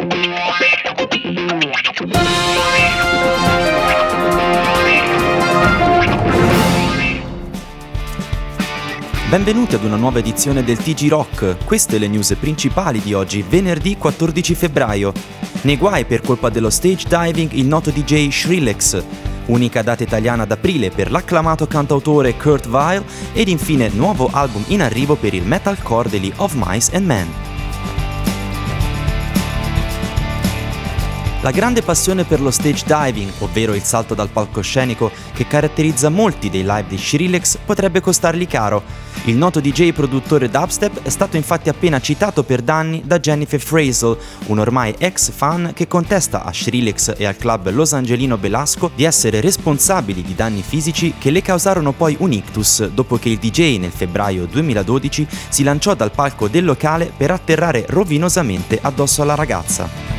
Benvenuti ad una nuova edizione del TG Rock, queste le news principali di oggi, venerdì 14 febbraio. Nei guai per colpa dello stage diving il noto DJ Skrillex, unica data italiana d'aprile per l'acclamato cantautore Kurt Vile ed infine nuovo album in arrivo per il metalcore degli Of Mice and Men. La grande passione per lo stage diving, ovvero il salto dal palcoscenico che caratterizza molti dei live di Skrillex, potrebbe costargli caro. Il noto DJ e produttore dubstep è stato infatti appena citato per danni da Jennifer Frazel, un ormai ex fan che contesta a Skrillex e al club losangelino Belasco di essere responsabili di danni fisici che le causarono poi un ictus dopo che il DJ nel febbraio 2012 si lanciò dal palco del locale per atterrare rovinosamente addosso alla ragazza.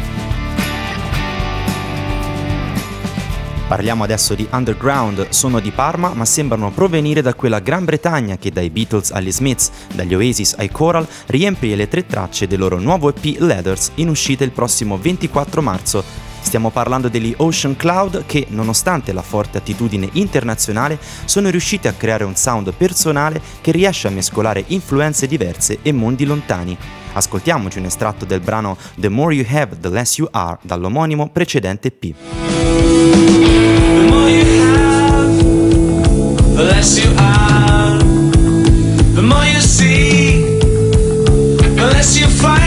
Parliamo adesso di underground, sono di Parma ma sembrano provenire da quella Gran Bretagna che dai Beatles agli Smiths, dagli Oasis ai Coral, riempie le 3 tracce del loro nuovo EP Leathers in uscita il prossimo 24 marzo. Stiamo parlando degli Ocean Cloud che, nonostante la forte attitudine internazionale, sono riusciti a creare un sound personale che riesce a mescolare influenze diverse e mondi lontani. Ascoltiamoci un estratto del brano The More You Have, The Less You Are dall'omonimo precedente EP. The more you have, the less you are. The more you see, the less you find.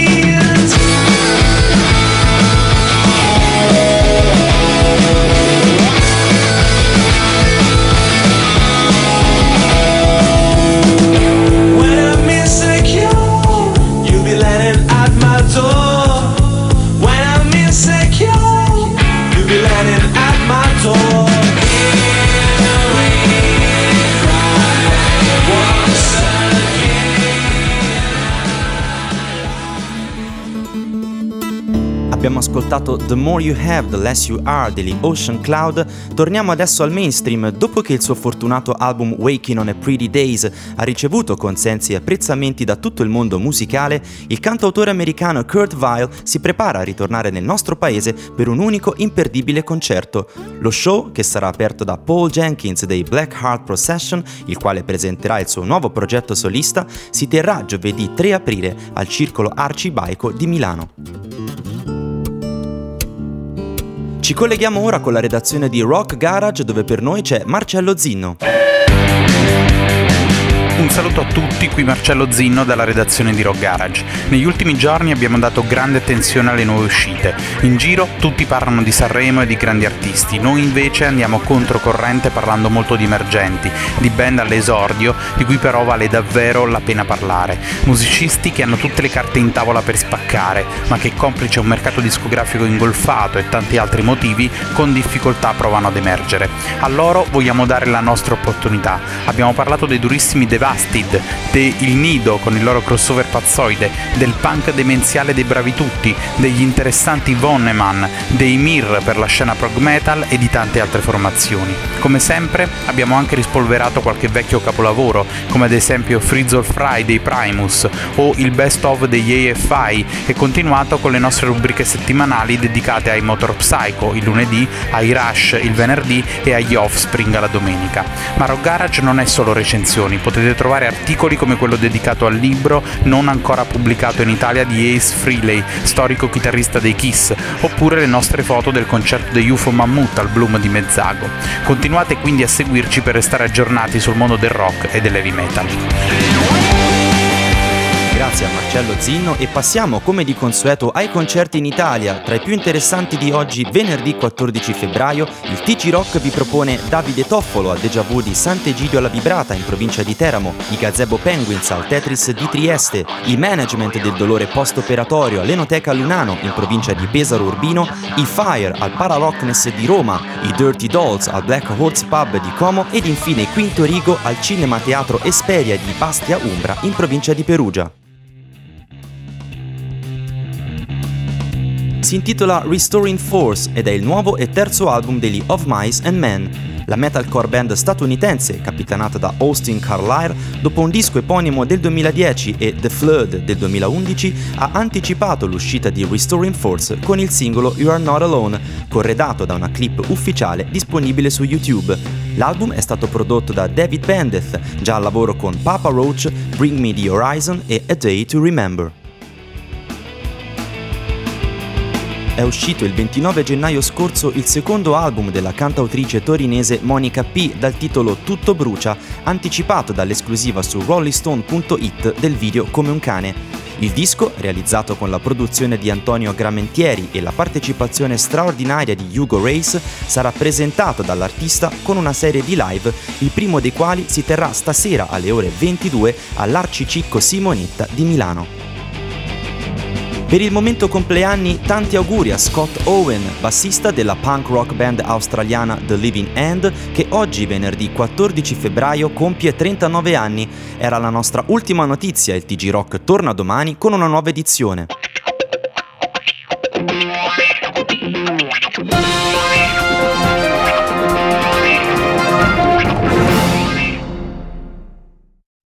When I'm insecure, you'll be letting out my door. When I'm insecure, you'll be letting out my door. Abbiamo ascoltato The More You Have, The Less You Are degli Ocean Cloud. Torniamo adesso al mainstream. Dopo che il suo fortunato album Waking on a Pretty Days ha ricevuto consensi e apprezzamenti da tutto il mondo musicale, il cantautore americano Kurt Vile si prepara a ritornare nel nostro paese per un unico imperdibile concerto. Lo show, che sarà aperto da Paul Jenkins dei Black Heart Procession, il quale presenterà il suo nuovo progetto solista, si terrà giovedì 3 aprile al Circolo Arcibaico di Milano. Ci colleghiamo ora con la redazione di Rock Garage, dove per noi c'è Marcello Zinno. Un saluto a tutti, qui Marcello Zinno dalla redazione di Rock Garage. Negli ultimi giorni abbiamo dato grande attenzione alle nuove uscite. In giro tutti parlano di Sanremo e di grandi artisti, noi invece andiamo controcorrente parlando molto di emergenti, di band all'esordio, di cui però vale davvero la pena parlare. Musicisti che hanno tutte le carte in tavola per spaccare, ma che complice un mercato discografico ingolfato e tanti altri motivi, con difficoltà provano ad emergere. A loro vogliamo dare la nostra opportunità. Abbiamo parlato dei durissimi Devasted, de Il Nido con il loro crossover pazzoide, del punk demenziale dei Bravi Tutti, degli interessanti Vonneman, dei Mir per la scena prog metal e di tante altre formazioni. Come sempre abbiamo anche rispolverato qualche vecchio capolavoro, come ad esempio Frizzle Fry dei Primus o il Best of degli AFI, e continuato con le nostre rubriche settimanali dedicate ai Motor Psycho il lunedì, ai Rush il venerdì e agli Offspring la domenica. Ma Rock Garage non è solo recensioni, potete trovare articoli come quello dedicato al libro non ancora pubblicato in Italia di Ace Frehley, storico chitarrista dei Kiss, oppure le nostre foto del concerto degli UFO Mammut al Bloom di Mezzago. Continuate quindi a seguirci per restare aggiornati sul mondo del rock e dell'heavy metal. Grazie a Marcello Zinno e passiamo come di consueto ai concerti in Italia. Tra i più interessanti di oggi, venerdì 14 febbraio, il TG Rock vi propone Davide Toffolo a Déjà Vu di Sant'Egidio alla Vibrata in provincia di Teramo, i Gazebo Penguins al Tetris di Trieste, i Management del Dolore Post-Operatorio all'Enoteca Lunano in provincia di Pesaro Urbino, i Fire al Pararockness di Roma, i Dirty Dolls al Black Horse Pub di Como ed infine Quinto Rigo al Cinema Teatro Esperia di Bastia Umbra in provincia di Perugia. Si intitola Restoring Force ed è il nuovo e terzo album degli Of Mice and Men. La metalcore band statunitense, capitanata da Austin Carlile, dopo un disco eponimo del 2010 e The Flood del 2011, ha anticipato l'uscita di Restoring Force con il singolo You Are Not Alone, corredato da una clip ufficiale disponibile su YouTube. L'album è stato prodotto da David Bendeth, già al lavoro con Papa Roach, Bring Me the Horizon e A Day to Remember. È uscito il 29 gennaio scorso il secondo album della cantautrice torinese Monica P dal titolo Tutto brucia, anticipato dall'esclusiva su rollingstone.it del video Come un cane. Il disco, realizzato con la produzione di Antonio Gramentieri e la partecipazione straordinaria di Hugo Race, sarà presentato dall'artista con una serie di live, il primo dei quali si terrà stasera alle ore 22 all'Arcicicco Simonetta di Milano. Per il momento compleanni, tanti auguri a Scott Owen, bassista della punk rock band australiana The Living End, che oggi, venerdì 14 febbraio, compie 39 anni. Era la nostra ultima notizia, il TG Rock torna domani con una nuova edizione.